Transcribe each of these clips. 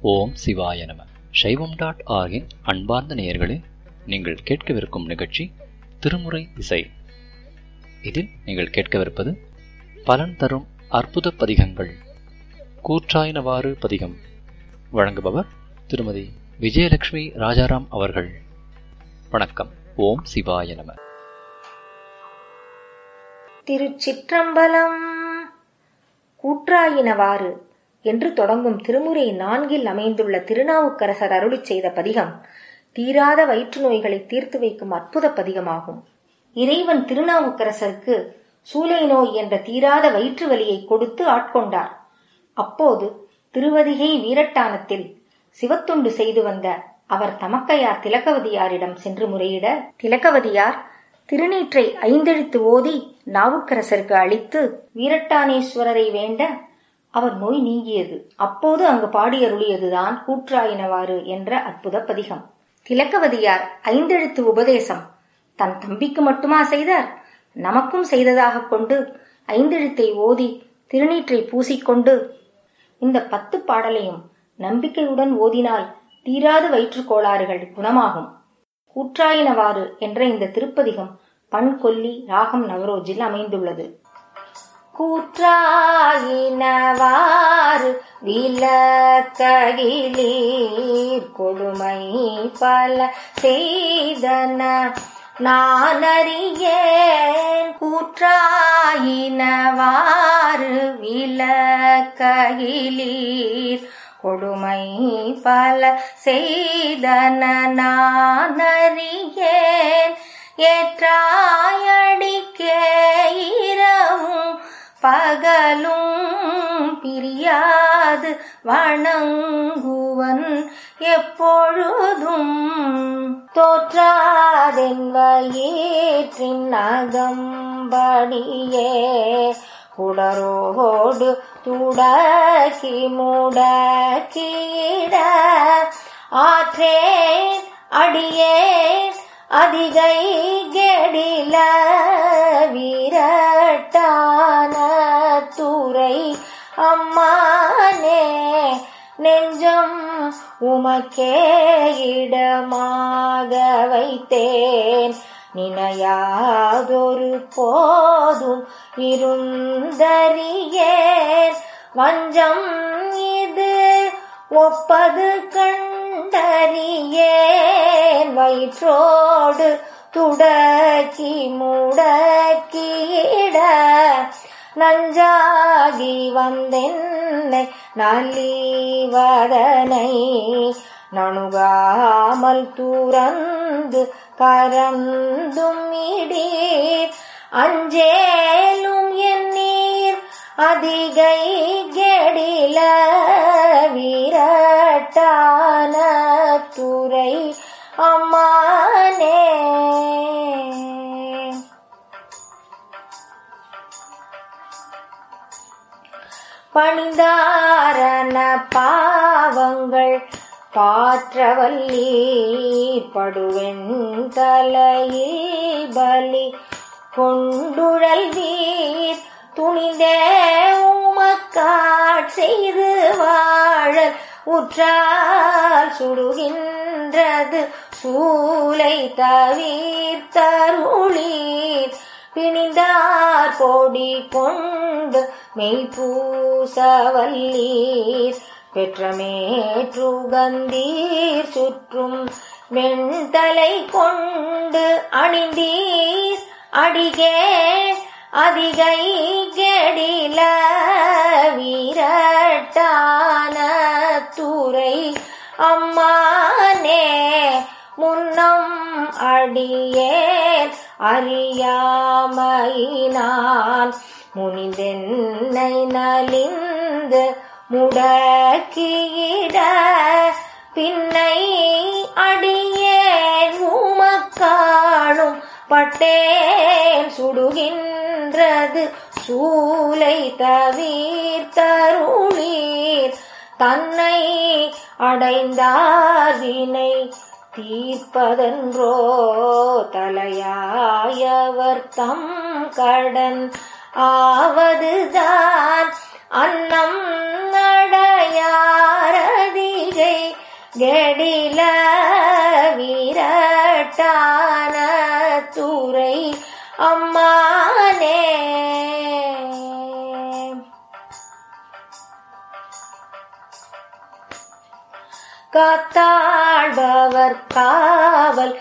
ஓம் சிவாய நம. சைவம்.org-இன் அன்பார்ந்த நேயர்களே, நீங்கள் கேட்கவிருக்கும் நிகழ்ச்சி திருமுறை இசை. இதில் நீங்கள் கேட்கவிருப்பது பலன் தரும் அற்புத பதிகங்கள். கூற்றாயினவாறு பதிகம். வழங்குபவர் திருமதி விஜயலட்சுமி ராஜாராம் அவர்கள். வணக்கம். ஓம் சிவாய நம. திருச்சிற்றம்பலம். கூற்றாயினவாறு என்று தொடங்கும் திருமுறை 4 அமைந்துள்ள திருநாவுக்கரசர் அருளிச் செய்த பதிகம் தீராத வயிற்று நோய்களை தீர்த்து வைக்கும் அற்புத பதிகமாகும். இறைவன் திருநாவுக்கரசருக்கு சூலை நோய் என்ற தீராத வயிற்று வலியை கொடுத்து ஆட்கொண்டார். அப்போது திருவதிகை வீரட்டானத்தில் சிவத்தொண்டு செய்து வந்த அவர் தமக்கையார் திலகவதியாரிடம் சென்று முறையிட, திலகவதியார் திருநீற்றை 5 எழுத்து ஓதி நாவுக்கரசருக்கு அளித்து வீரட்டானேஸ்வரரை வேண்ட அவர் நோய் நீங்கியது. அப்போது அங்கு பாடியருளியதுதான் கூற்றாயினவாறு என்ற அற்புத பதிகம். திலகவதியார் 5 எழுத்து உபதேசம் தன் தம்பிக்கு மட்டுமா செய்தார்? நமக்கும் செய்ததாக கொண்டு 5 எழுத்தை ஓதி திருநீற்றை பூசிக்கொண்டு இந்த 10 பாடலையும் நம்பிக்கையுடன் ஓதினால் தீராத வயிற்று கோளாறுகள் குணமாகும். கூற்றாயினவாறு என்ற இந்த திருப்பதிகம் பண்கொல்லி ராகம் நவரோஜில் அமைந்துள்ளது. கூற்றாயினவாறு விலக்ககிலீர் கொடுமை பல செய்தன நானறியேன். கூற்றாயினவாறு விலக்ககிலீர் கொடுமை பல செய்தன நானறியேன். ஏற்றாயடிக்கே இரவும் பகலும் பிரியாது வணங்குவன் எப்பொழுதும். தோற்றாதென் வயிற்றின் அகம்படியே குடரோடு துடக்கி முடக்கிட ஆற்றேன் அடியேன் அதிகை கெடில வீரட்டான துறை அம்மானே. நெஞ்சம் உமக்கே இடமாக வைத்தேன் நினையாதொரு போதும் இருந்தறியேன். வஞ்சம் இது ஒப்பது கண்டறியேன். வயிற்றோடு துடக்கி முடக்கிட நஞ்சாகி வந்தென்னை நல்லிவதனை நணுகாமல் துறந்து கரந்தும் இடீர். அஞ்சேலும் எண்ணீர் அதிகை கெடில வீரட்டான துறை அம்மானே. பணிந்தாரண பாவங்கள் பாற்றவல்லீர் படுவெண் தலையில் பலி கொண்டுழல் வீர். துணிந்தே உமக்காட் செய்து வாழல் உற்றால் சுடுகின்றது சூலை தவிர்த்தருளீர். பிணிந்தார் பொடி கொண்டு மெய்ப்பூசவல்லீர். பெற்றமேற்றுகந்தீர் சுற்றும் வெண்தலை கொண்டு அணிந்தீர். அடிகே அதிகை கெடில வீரட்டான துறை அம்மானே. முன்னம் அடியேன் அறியாமையினான் முனிந்தென்னை நலிந்து முடக்கிட பின்னை அடியேன் உமக்காளும் பட்டேன் சுடுகின்றது சூலை தவிர்த்தருளீர். தன்னை அடைந்தார் வினை தீர்ப்பதன்றோ தலையாயவர் தம் கடன் ஆவதுதான். அன்னம் நடையாரதிக கெடில வீரட்டான துறை அம்மானே. காத்தாழ்பவர் காவல்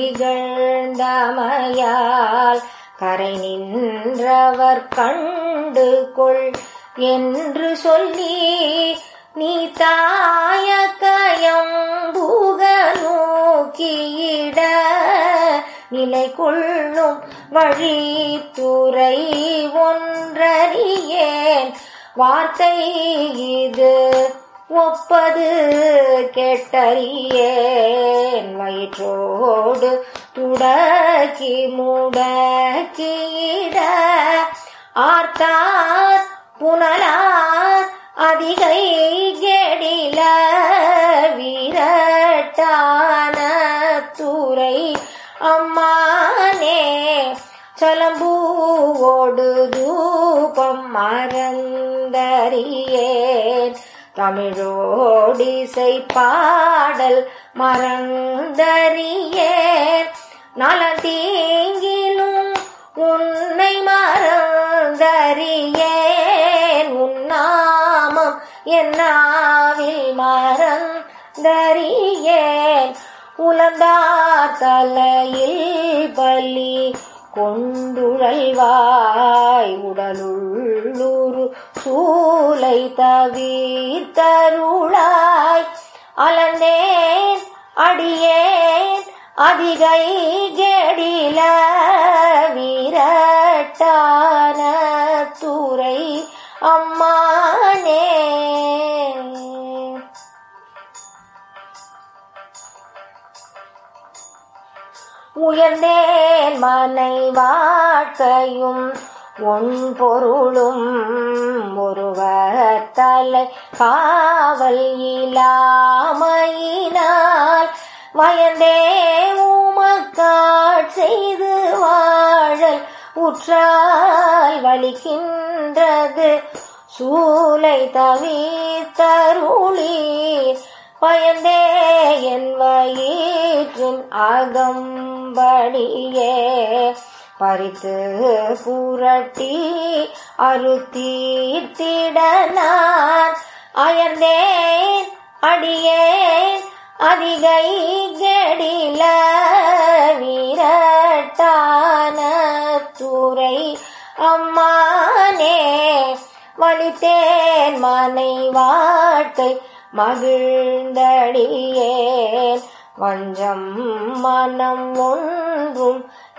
இகழ்ந்தமையால் கரை நின்றவர் கண்டு கொள் என்று சொல்லி நீ தாய கயம்புக நோக்கியிட நிலை கொள்ளும் வழித்துறை ஒன்றறியேன் வார்த்தை இது ஒப்பது கெட்டறியேன் வயிற்றோடு துடக்கி முடக்கிட ஆர்த்தார் புனலார் அதிகை கெடில வீரட்டான துறை அம்மானே. சலம்பூவோடு தூபம் மறந்தறியேன் தமிழோடிசை பாடல் மறந்தறியேன் நலத்தீங்கிலும் உன்னை மறந்தறியேன் உன்னாமம் என்னாவில் மறந்தறியேன் உலந்தார் தலையில் பலி கொண்டுழல்வாய் உடலுள்ளூரு சூலை தவிர்த்தருளாய் அலந்தேன் அடியேன் அதிகை கெடில வீரட்டான துறை அம்மானே. உயர்ந்தேன் மனை வாழ்க்கையும் ஒன் பொருளும் ஒருவர் தலை காவல் இலாமையினால் வயந்தே உமக்காட் செய்து வாழல் உற்றால் வலிக்கின்றது சூலை தவிர்த்தருளீர் பயந்தே என் வயிற்றின் அகம்படியே பறித்து புரட்டி அறுத்தீர்த்திட நான் அயர்ந்தேன் அடியேன் அதிகை கெடில வீரட்டான துறை அம்மானே. வலித்தேன் மனை வாழ்க்கை மகிழ்ந்தடியேன் வஞ்சம் மனம் ஒன்றும்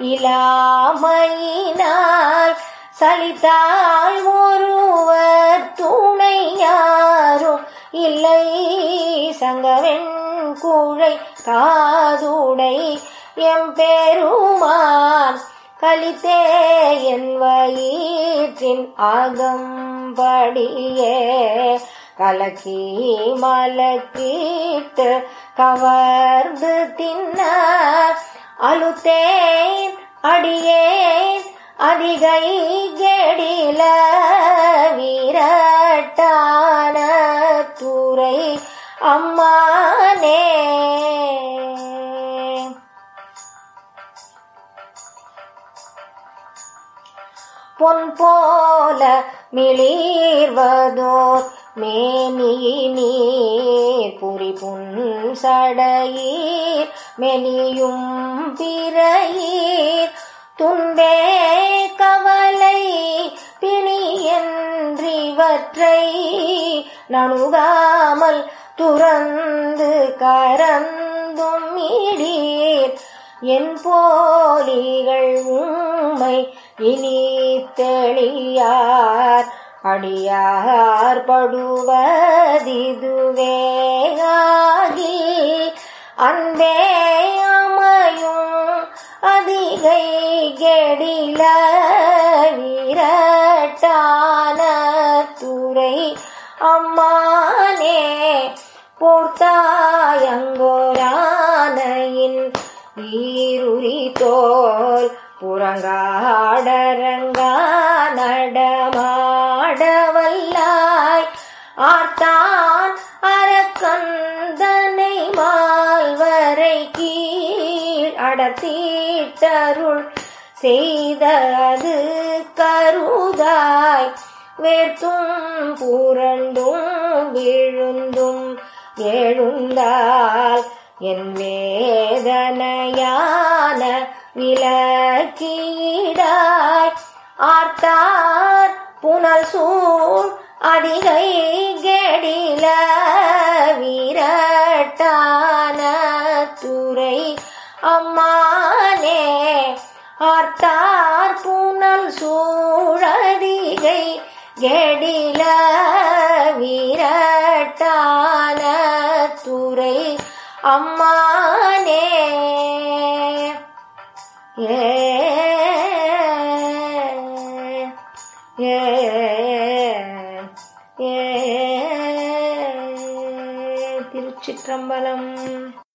இலாமையினால் சலித்தால் ஒருவர் துணை யாரும் இல்லை சங்கவெண் குழை காதுடை எம்பெருமான் கலித்தே என் வயிற்றின் அகம்படியே கலக்கி மலக்கிட்டு கவர்ந்து தின்ன அலுத்தேன் அடியேன் அதிகை கெடில வீரட்டான துறை அம்மானே. பொன் போல மிளிர்வதோர் மேனியினீர் புரி புன்சடையீர் மெலியும் பிறையீர் துண்டே கவலை பிணியன்றிவற்றை நணுகாமல் துறந்து கரந்தும் இடீர் என் போலிகள் உம்மை இனி தெளியார் அடியார் படுவதிதுவேயாகி அன்பே அமையும் அதிகை கெடில வீரட்டான துறை அம்மானே. போர்த்தாயங்கோரானையின் ஈருரி தோல் புறங்காடரங்கா நடமாடவல்லாய் ஆர்த்தான் அரக்கந்தனை படத்தீட்டருள் செய்தது கருதாய் வேர்த்தும் புரண்டும் விழுந்தும் எழுந்தால் என் வேதனையான விலக்கீடாய் ஆர்த்தார் புனல் சூழ் அதிகை கெடில வீரட்டான துறை அம்மானே ஆர்த்தார் புனல் சூழதிகை கெடில வீரட்டான துறை அம்மானே திருச்சிற்றம்பலம்.